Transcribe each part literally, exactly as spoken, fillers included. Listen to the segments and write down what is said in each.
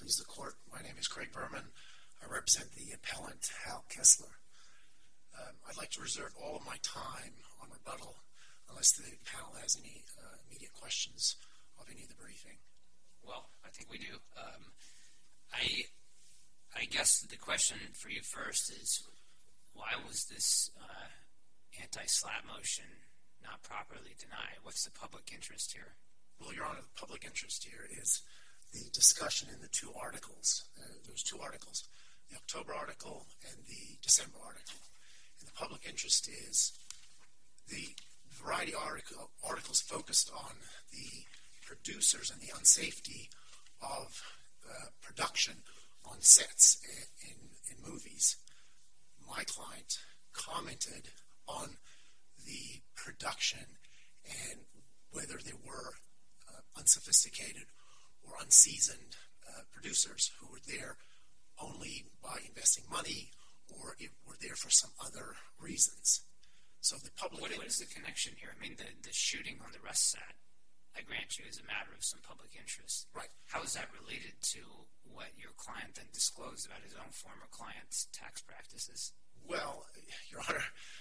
please the court. My name is Craig Berman. I represent the appellant Hal Kessler. Um, I'd like to reserve all of my time on rebuttal unless the panel has any uh, immediate questions of any of the briefing. Well, I think we do. Um, I I guess the question for you first is, why was this uh, anti-SLAPP motion not properly denied? What's the public interest here? Well, Your Honor, the public interest here is the discussion in the two articles. Uh, those two articles, the October article and the December article. And the public interest is the Variety article, articles focused on the producers and the unsafety of uh, production on sets in, in, in movies. My client commented on the production and whether there were uh, unsophisticated or unseasoned uh, producers who were there only by investing money or it were there for some other reasons. So the public... What, what is the connection here? I mean, the, the shooting on the Rust set, I grant you, is a matter of some public interest. Right. How is that related to what your client then disclosed about his own former client's tax practices? Well, Your Honor,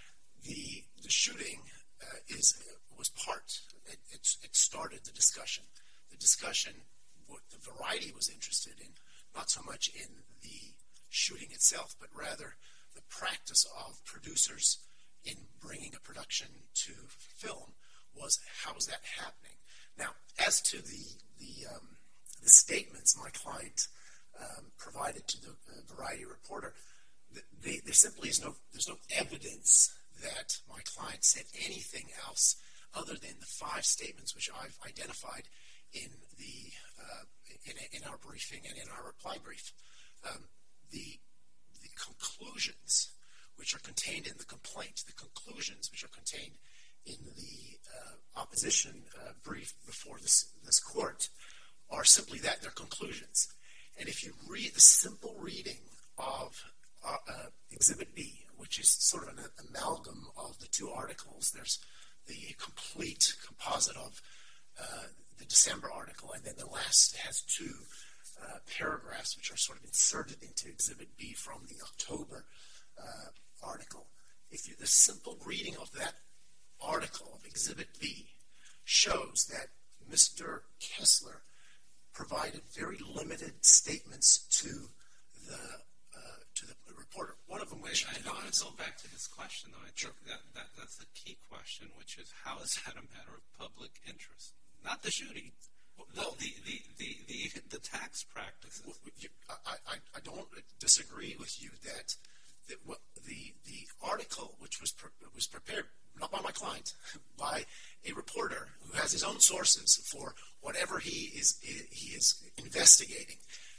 the the shooting uh, is was part. It, it, it started the discussion. The discussion, what the Variety was interested in, not so much in the shooting itself, but rather the practice of producers in bringing a production to film was how is that happening. Now, as to the the, um, the statements my client um, provided to the uh, Variety reporter, they, there simply is no there's no evidence that my client said anything else other than the five statements which I've identified in the uh, in, in our briefing and in our reply brief. Um, the the conclusions which are contained in the complaint, the conclusions which are contained in the uh, opposition uh, brief before this, this court are simply that, they're conclusions. And if you read the simple reading of uh, uh, Exhibit B, which is sort of an amalgam of the two articles, there's the complete composite of uh, the December article, and then the last has two uh, paragraphs which are sort of inserted into Exhibit B from the October uh, article. If you, the simple reading of that article of Exhibit B shows that Mister Kessler provided very limited statements to the uh, to the reporter. One of them, which I, I want to go back to this question, though. I think sure. that, that that's the key question, which is how is that a matter of public interest? Not the shooting. Well, the the, the, the, the, the tax practices. Well, you, I, I, I don't disagree with you that the the, the article, which was pre- was prepared not by my client, by a reporter who has his own sources for whatever he is he is investigating.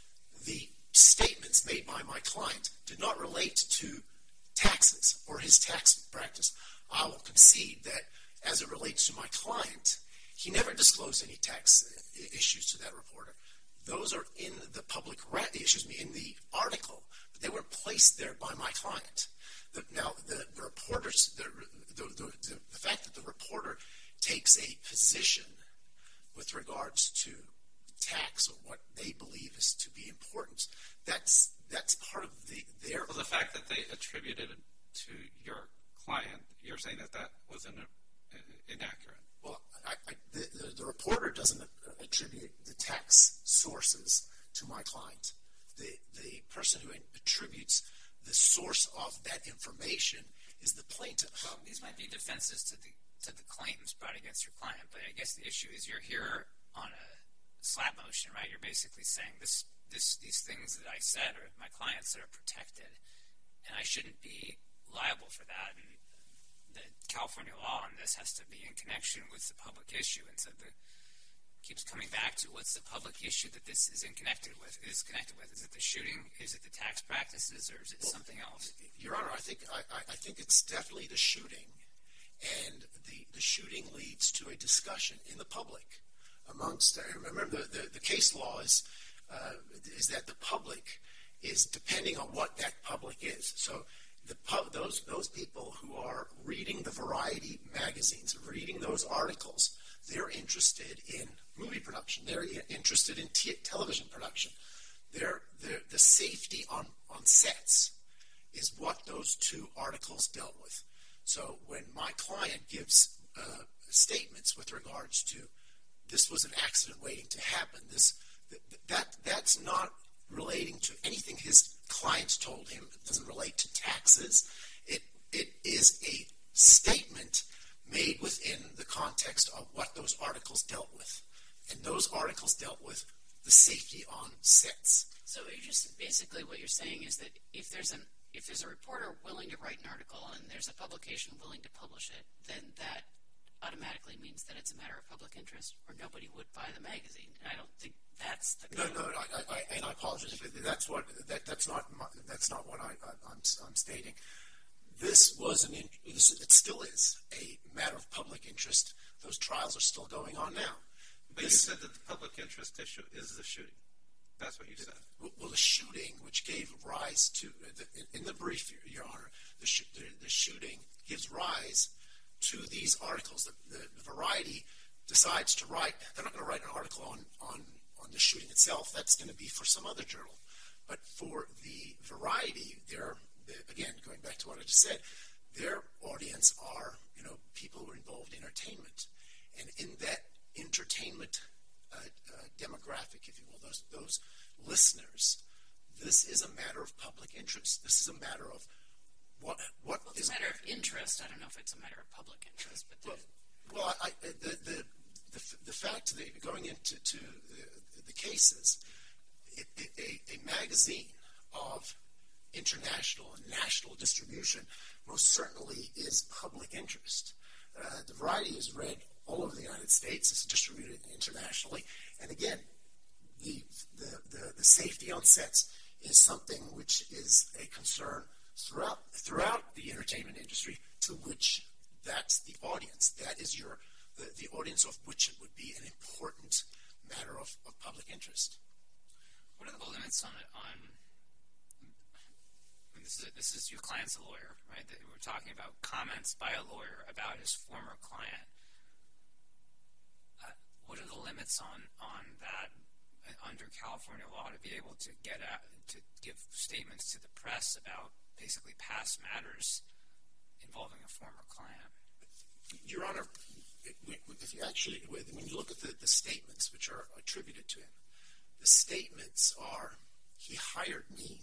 The statements made by my client did not relate to taxes or his tax practice. I will concede that as it relates to my client, he never disclosed any tax issues to that reporter. Those are in the public, excuse me, in the article, but they were placed there by my client. The, now, the, the reporters, the, the, the, the, the fact that the reporter takes a position with regards to tax or what they believe is to be important, that's that's part of the their. Well, the fact that they attributed it to your client, you're saying that that was in, uh, inaccurate. Well, I, I, the, the, the reporter doesn't attribute the tax sources to my client. The the person who attributes the source of that information is the plaintiff. Well, these might be defenses to the to the claims brought against your client, but I guess the issue is you're here on a SLAPP motion, right? You're basically saying this this these things that I said are my clients that are protected, and I shouldn't be liable for that. And the California law on this has to be in connection with the public issue, and so the keeps coming back to what's the public issue that this is in connected with is connected with. Is it the shooting? Is it the tax practices, or is it well, something else? Your Honor, I think I, I think it's definitely the shooting, and the, the shooting leads to a discussion in the public amongst. Remember, the, the, the case law is uh, is that the public is depending on what that public is. So the pub, those those people who are reading the Variety magazines, reading those articles, they're interested in movie production. They're interested in t- television production. They're, they're, the safety on, on sets is what those two articles dealt with. So when my client gives uh, statements with regards to this was an accident waiting to happen, this that that's not relating to anything his clients told him. It doesn't relate to taxes. It it is a statement made within the context of what those articles dealt with. And those articles dealt with the safety on sets. So you're just basically what you're saying is that if there's an if there's a reporter willing to write an article and there's a publication willing to publish it, then that automatically means that it's a matter of public interest, or nobody would buy the magazine. And I don't think that's the no, no. I, I, and I apologize. That's what that, that's not my, that's not what I, I, I'm I'm stating. This was an this, it still is a matter of public interest. Those trials are still going on now. But this, you said that the public interest issue is the shooting. That's what you said. Well, the shooting, which gave rise to, in the brief, Your Honor, the, sh- the, the shooting gives rise to these articles. The, the, the Variety decides to write, they're not going to write an article on, on, on the shooting itself. That's going to be for some other journal. But for the Variety, they're, again, going back to what I just said, their audience are, you know, people who are involved in entertainment. And in that entertainment uh, uh, demographic, if you will, those those listeners, this is a matter of public interest. This is a matter of what what well, is it's a matter of interest. I don't know if it's a matter of public interest, but well, well I, I, the, the the the fact that going into to the, the cases, it, it, a, a magazine of international and national distribution most certainly is public interest. Uh, the Variety is read all over the United States. It's distributed internationally. And again, the, the, the, the safety on sets is something which is a concern throughout throughout the entertainment industry, to which that's the audience. That is your the, the audience of which it would be an important matter of, of public interest. What are the limits on it? On I mean, this is a, this is your client's a lawyer, right? That we're talking about comments by a lawyer about his former client. Uh, what are the limits on on that under California law to be able to get out to give statements to the press about basically past matters involving a former client? Your Honor, if you actually, when you look at the, the statements which are attributed to him, the statements are, he hired me,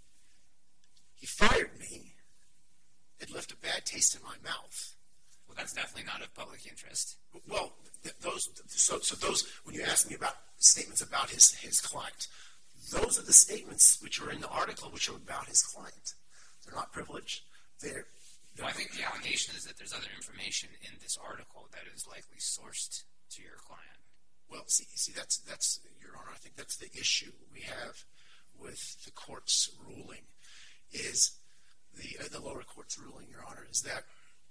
he fired me, it left a bad taste in my mouth. Well, that's definitely not of public interest. Well, those, so, so those, when you ask me about statements about his, his client, those are the statements which are in the article which are about his client. They're not privileged. They're, they're well, I think the allegation is that there's other information in this article that is likely sourced to your client. Well, see, see, that's, that's, Your Honor, I think that's the issue we have with the court's ruling, is the, uh, the lower court's ruling, Your Honor, is that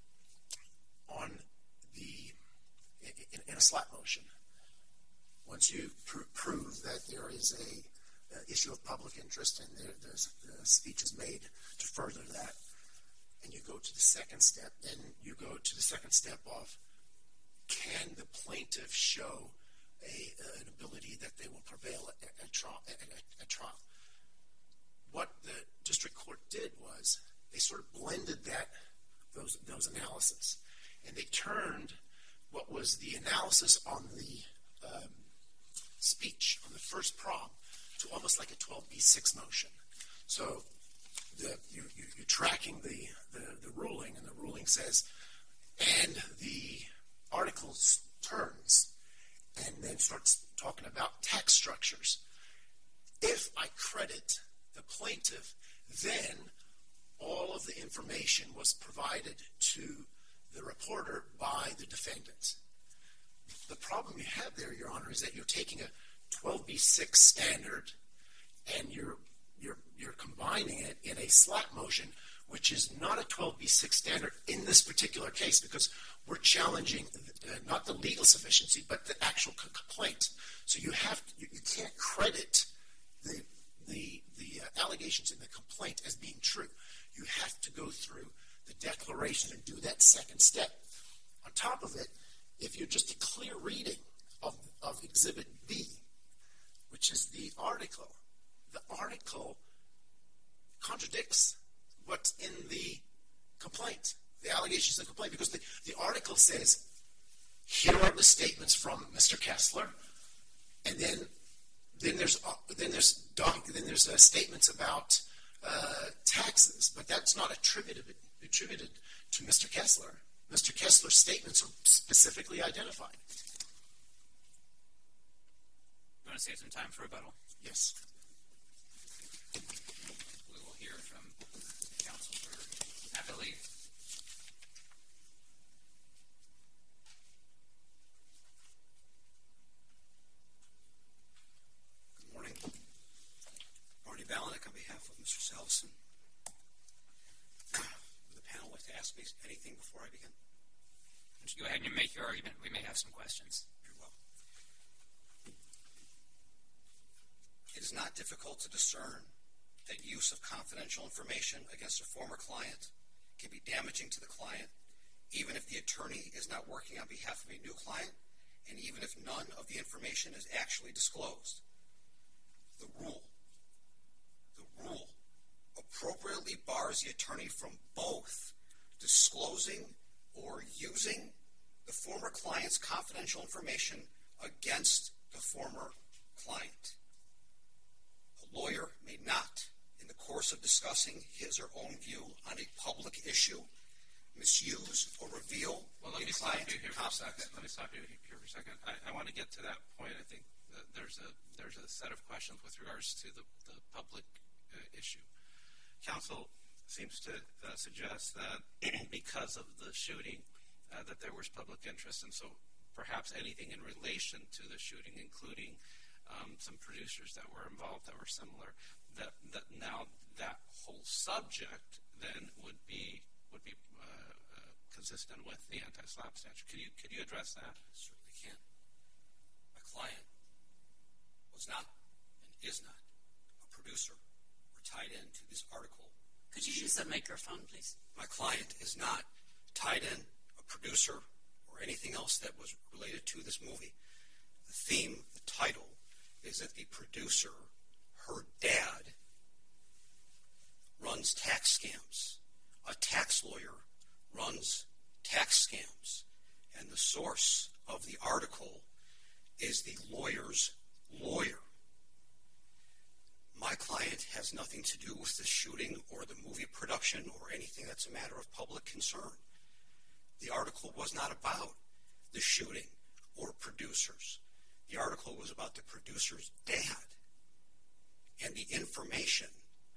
on the, in, in a slap motion, once you pr- prove that there is a uh, issue of public interest and there, there's the speech is made to further that, and you go to the second step, and you go to the second step of, can the plaintiff show a, uh, an ability that they will prevail at, at, trial, at, at, at trial? What the district court did was they sort of blended that those those analyses, and they turned what was the analysis on the um, speech on the first prong to almost like a twelve B six motion. So the, you, you, you're tracking the, the, the ruling, and the ruling says, and the article turns and then starts talking about tax structures. If I credit the plaintiff, then all of the information was provided to the reporter by the defendant. The problem you have there, Your Honor, is that you're taking a twelve B six standard and you're you're you're combining it in a slap motion, which is not a twelve B six standard in this particular case, because we're challenging uh, not the legal sufficiency but the actual c- complaint. So you have to, you, you can't credit the the the uh, allegations in the complaint as being true. You have to go through the declaration and do that second step. On top of it, if you're just a clear reading of, of Exhibit B, which is the article the article contradicts what's in the complaint, the allegations of the complaint, because the, the article says, here are the statements from Mister Kessler, and then then there's uh, then there's doc, then there's uh, statements about uh, taxes, but that's not attributed attributed to Mister Kessler. Mister Kessler's statements are specifically identified. You want to save some time for rebuttal? Yes. We will hear from counsel for appellee. Good morning. Marty Balanek on behalf of Mister Salveson. Would the panel like to ask me anything before I begin? Why don't you go ahead and make your argument? We may have some questions. Very well. It is not difficult to discern that use of confidential information against a former client can be damaging to the client, even if the attorney is not working on behalf of a new client, and even if none of the information is actually disclosed. The rule, the rule appropriately bars the attorney from both disclosing or using the former client's confidential information against the former client. A lawyer may not, in the course of discussing his or own view on a public issue, misuse or reveal Well, let a me stop client you here for a confidence. second. Let me stop you here for a second. I, I want to get to that point. I think that there's a there's a set of questions with regards to the, the public uh, issue. Counsel seems to uh, suggest that because of the shooting, uh, that there was public interest, and so perhaps anything in relation to the shooting, including um, some producers that were involved that were similar, that that now that whole subject then would be would be uh, uh, consistent with the anti-SLAPP statute. Could you could you address that? Certainly can. My client was not and is not a producer or tied into this article. Could you use the microphone, please? My client is not tied in, a producer, or anything else that was related to this movie. The theme, the title, is that the producer, her dad, runs tax scams. A tax lawyer runs tax scams. And the source of the article is the lawyer's lawyer. My client has nothing to do with the shooting or the movie production or anything that's a matter of public concern. The article was not about the shooting or producers. The article was about the producer's dad. And the information,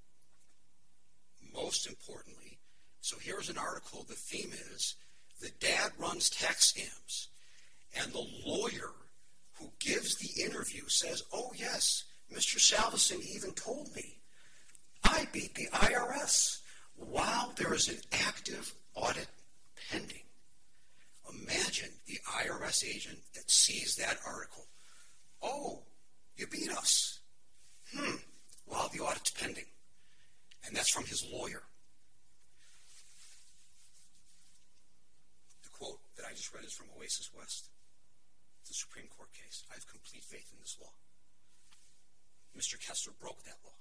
most importantly, so here's an article, the theme is, the dad runs tax scams. And the lawyer who gives the interview says, oh yes, Mister Salveson even told me I beat the I R S while there is an active audit pending. Imagine the I R S agent that sees that article. Oh, you beat us. Hmm, while the audit's pending. And that's from his lawyer. The quote that I just read is from Oasis West. It's a Supreme Court case. I have complete faith in this law. Mister Kessler broke that law.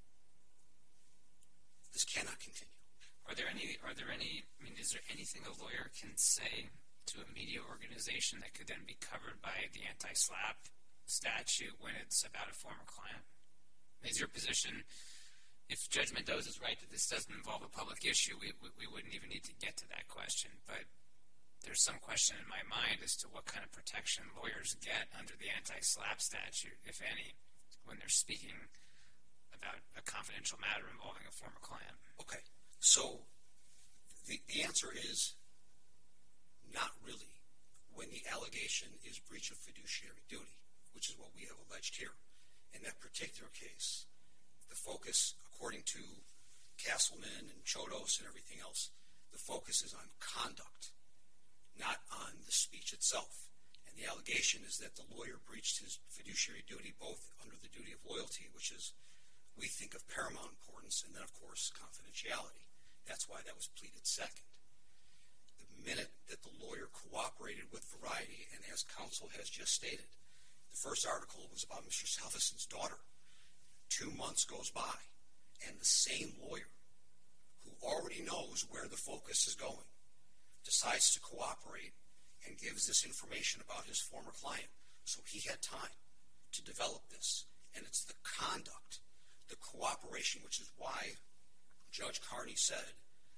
This cannot continue. Are there any, are there any, I mean, is there anything a lawyer can say to a media organization that could then be covered by the anti-SLAPP statute when it's about a former client? Is your position, if Judge Mendoza is right that this doesn't involve a public issue, we, we, we wouldn't even need to get to that question, but there's some question in my mind as to what kind of protection lawyers get under the anti-SLAPP statute, if any, when they're speaking about a confidential matter involving a former client. Okay, so the, the answer is not really when the allegation is breach of fiduciary duty, which is what we have alleged here. In that particular case, the focus, according to Castleman and Chodos and everything else, the focus is on conduct, not on the speech itself. And the allegation is that the lawyer breached his fiduciary duty both under the duty of loyalty, which is, we think, of paramount importance, and then, of course, confidentiality. That's why that was pleaded second. The minute that the lawyer cooperated with Variety, and as counsel has just stated, the first article was about Mister Salveson's daughter. Two months goes by, and the same lawyer, who already knows where the focus is going, decides to cooperate and gives this information about his former client. So he had time to develop this. And it's the conduct, the cooperation, which is why Judge Carney said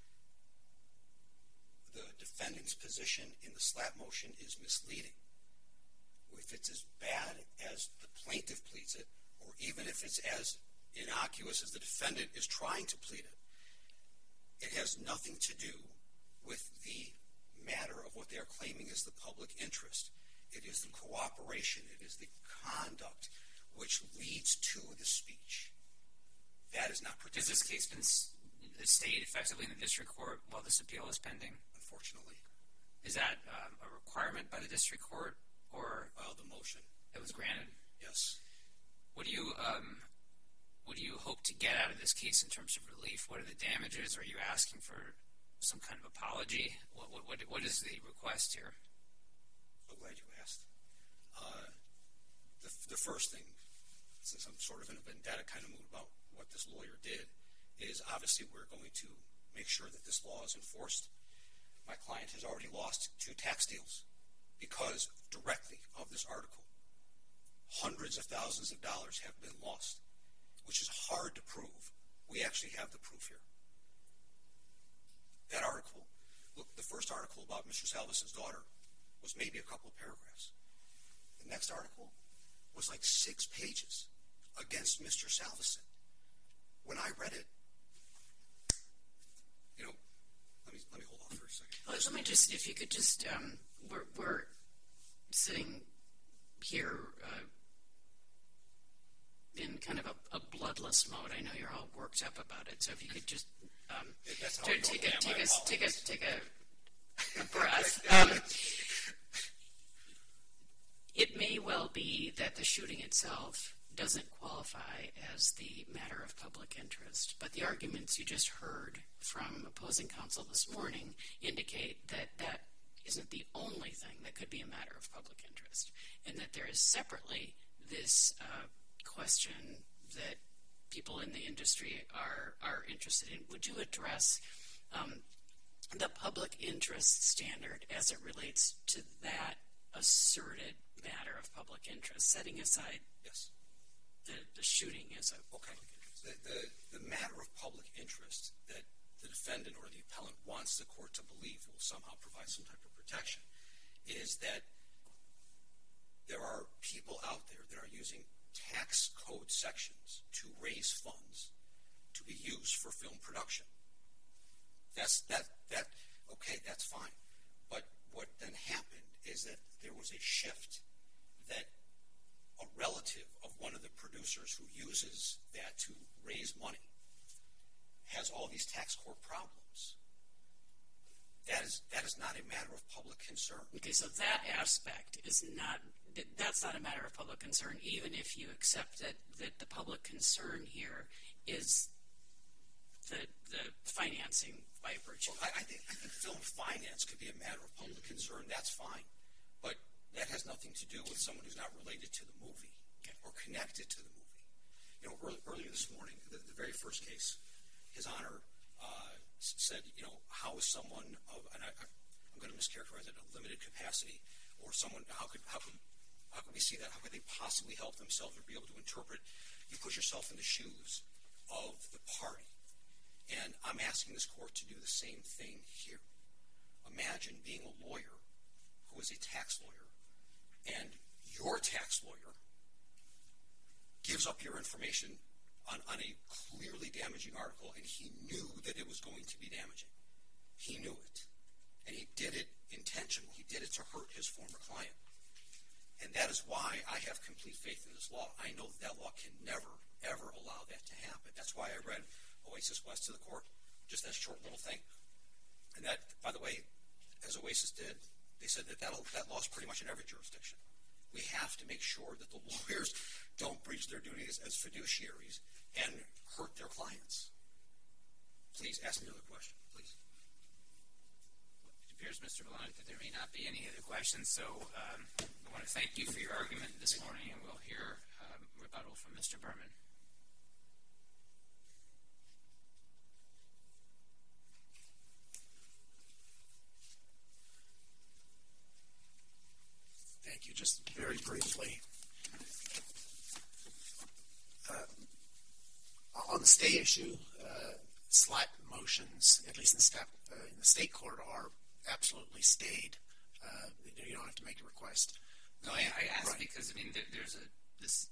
the defendant's position in the slap motion is misleading. If it's as bad as the plaintiff pleads it, or even if it's as innocuous as the defendant is trying to plead it, it has nothing to do with the matter of what they are claiming is the public interest. It is the cooperation, it is the conduct which leads to the speech. That is not protected. Has this case been stayed effectively in the district court while this appeal is pending? Unfortunately. Is that um, a requirement by the district court, or uh, the motion? It was granted. Yes. What do you um, what do you hope to get out of this case in terms of relief? What are the damages? Are you asking for some kind of apology? What what what, what is the request here? I'm glad you asked. Uh, the the first thing, since I'm sort of in a vendetta kind of mood about what this lawyer did, is obviously we're going to make sure that this law is enforced. My client has already lost two tax deals because directly of this article. Hundreds of thousands of dollars have been lost, which is hard to prove. We actually have the proof here. That article, look, the first article about Mister Salvison's daughter was maybe a couple of paragraphs. The next article was like six pages against Mister Salvison. When I read it, you know, let me let me hold on for a second. Well, let me just, if you could just, um, we're, we're sitting here uh, in kind of a, a bloodless mode. I know you're all worked up about it, so if you could just um, That's how to, I take normally a am. take I a take a apologize. take a, a breath. Um, it may well be that the shooting itself doesn't qualify as the matter of public interest, but the arguments you just heard from opposing counsel this morning indicate that that isn't the only thing that could be a matter of public interest, and that there is separately this uh, question that people in the industry are are interested in. Would you address um, the public interest standard as it relates to that asserted matter of public interest, setting aside Yes. the, the shooting as a Okay. public interest? The, the, the matter of public interest that the defendant or the appellant wants the court to believe will somehow provide some type of protection is that there are people out there that are using tax code sections to raise funds to be used for film production. That's that that okay, that's fine. But what then happened is that there was a shift that a relative of one of the producers who uses that to raise money has all these tax court problems. That is that is not a matter of public concern. Okay, so that aspect is not, that's not a matter of public concern, even if you accept that, that the public concern here is the the financing by virtue. Well, I, I think I think film finance could be a matter of public mm-hmm. concern. That's fine, but that has nothing to do with someone who's not related to the movie okay. or connected to the movie. You know, early, earlier this morning, the, the very first case, His Honor uh, said, you know, how is someone of, and I, I'm going to mischaracterize it, a limited capacity, or someone, how could how could how could we see that? How could they possibly help themselves or be able to interpret? You put yourself in the shoes of the party. And I'm asking this court to do the same thing here. Imagine being a lawyer who is a tax lawyer, and your tax lawyer gives up your information on, on a clearly damaging article, and he knew that it was going to be damaging. He knew it. And he did it intentionally. He did it to hurt his former client. And that is why I have complete faith in this law. I know that that law can never, ever allow that to happen. That's why I read Oasis West to the court, just that short little thing. And that, by the way, as Oasis did, they said that that'll, that law is pretty much in every jurisdiction. We have to make sure that the lawyers don't breach their duties as fiduciaries and hurt their clients. Please ask me another question, please. It appears, Mister Blunt, that there may not be any other questions, so um, I want to thank you for your argument this morning, and we'll hear um, rebuttal from Mister Berman. Thank you. Just very briefly. Uh, on the stay issue, uh, SLAPP motions, at least in the, stat, uh, in the state court, are absolutely stayed. Uh, you don't have to make a request. No, I, I asked right. because, I mean, there, there's a, this,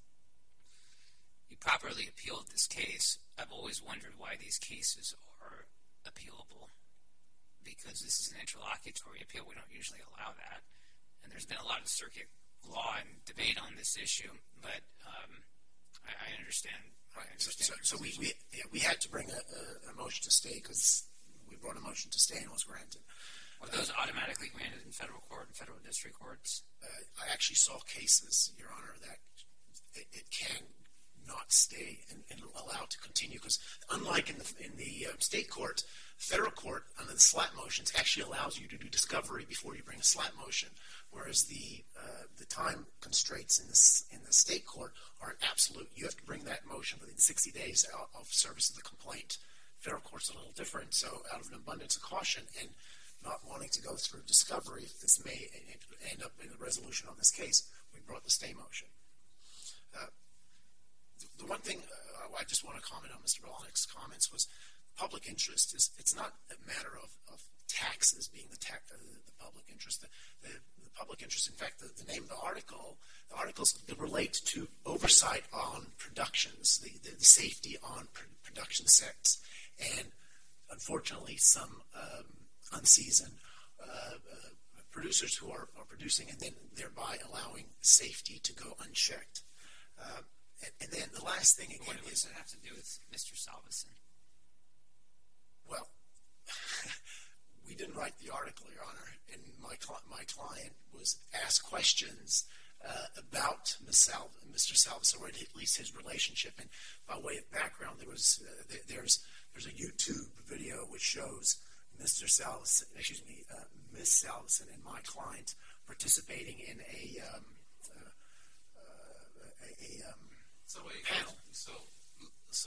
you properly appealed this case. I've always wondered why these cases are appealable, because this is an interlocutory appeal. We don't usually allow that. And there's been a lot of circuit law and debate on this issue, but um, I, I understand. Right. I So, understand so, so we we, yeah, we had to bring a, a, a motion to stay because we brought a motion to stay and it was granted. Were those automatically granted in federal court and federal district courts? Uh, I actually saw cases, Your Honor, that it, it can not stay and, and allow it to continue, because unlike in the in the uh, state court, federal court under the SLAPP motions actually allows you to do discovery before you bring a SLAPP motion, whereas the uh, the time constraints in this in the state court are an absolute. You have to bring that motion within sixty days out of service of the complaint. Federal court's a little different, so out of an abundance of caution and not wanting to go through discovery, if this may end up in a resolution on this case, we brought the stay motion. Uh, the, the one thing uh, I just want to comment on Mister Bolanik's comments was public interest is, it's not a matter of, of taxes being the, ta- uh, the public interest. The, the, the public interest, in fact, the, the name of the article, the articles that relate to oversight on productions, the, the, the safety on pr- production sets, and unfortunately some um, unseasoned uh, uh, producers who are, are producing and then thereby allowing safety to go unchecked. Uh, and, and then the last thing again what is... does it have to do with Mister Salveson? Well, we didn't write the article, Your Honor, and my cl- my client was asked questions uh, about Sal- Mister Salveson, or at least his relationship. And by way of background, there was uh, th- there's there's a YouTube video which shows Mister Salveson, excuse me, uh, Miss Salveson and my client participating in a um, uh, uh, a, a um, So wait, panel. So, so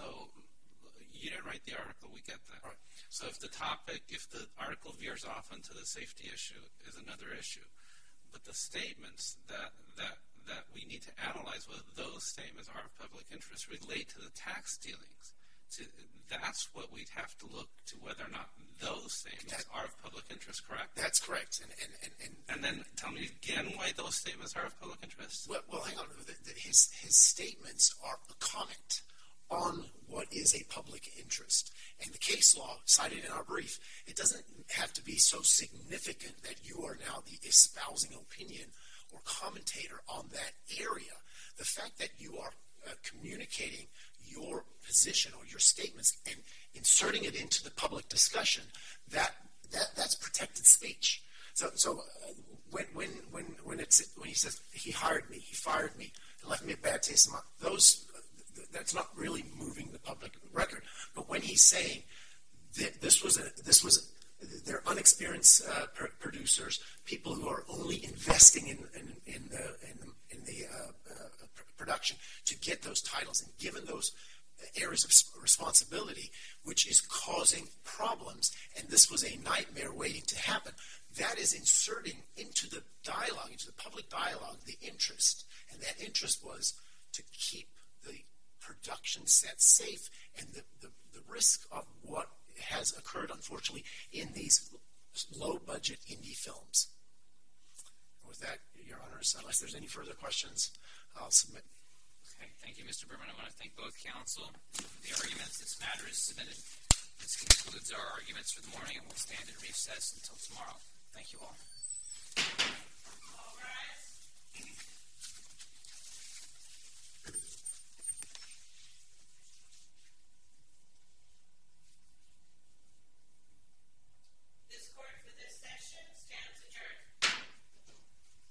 you didn't write the article. We get that. Right. So if the topic, if the article veers off into the safety issue, is another issue. But the statements that that that we need to analyze whether those statements are of public interest relate to the tax dealings. To, that's what we'd have to look to whether or not those statements that, are of public interest, correct? That's correct. And and, and, and and then tell me again why those statements are of public interest. Well, well hang on. The, the, his his statements are a comment on what is a public interest. And the case law cited in our brief, it doesn't have to be so significant that you are now the espousing opinion or commentator on that area. The fact that you are uh, communicating your position or your statements and inserting it into the public discussion, that that that's protected speech. So so uh, when when when when it's when he says he hired me, he fired me, and left me a bad taste in my mouth, those uh, that's not really moving the public record. But when he's saying that this was a this was a, they're unexperienced uh, pr- producers, people who are only investing in in, in the in the, in the uh, uh, production to get those titles, and given those areas of responsibility, which is causing problems, and this was a nightmare waiting to happen, that is inserting into the dialogue, into the public dialogue, the interest, and that interest was to keep the production set safe and the, the, the risk of what has occurred, unfortunately, in these low-budget indie films. And with that, Your Honors, unless there's any further questions, I'll submit. Okay, thank you, Mister Berman. I want to thank both counsel for the arguments. This matter is submitted. This concludes our arguments for the morning, and we'll stand in recess until tomorrow. Thank you all.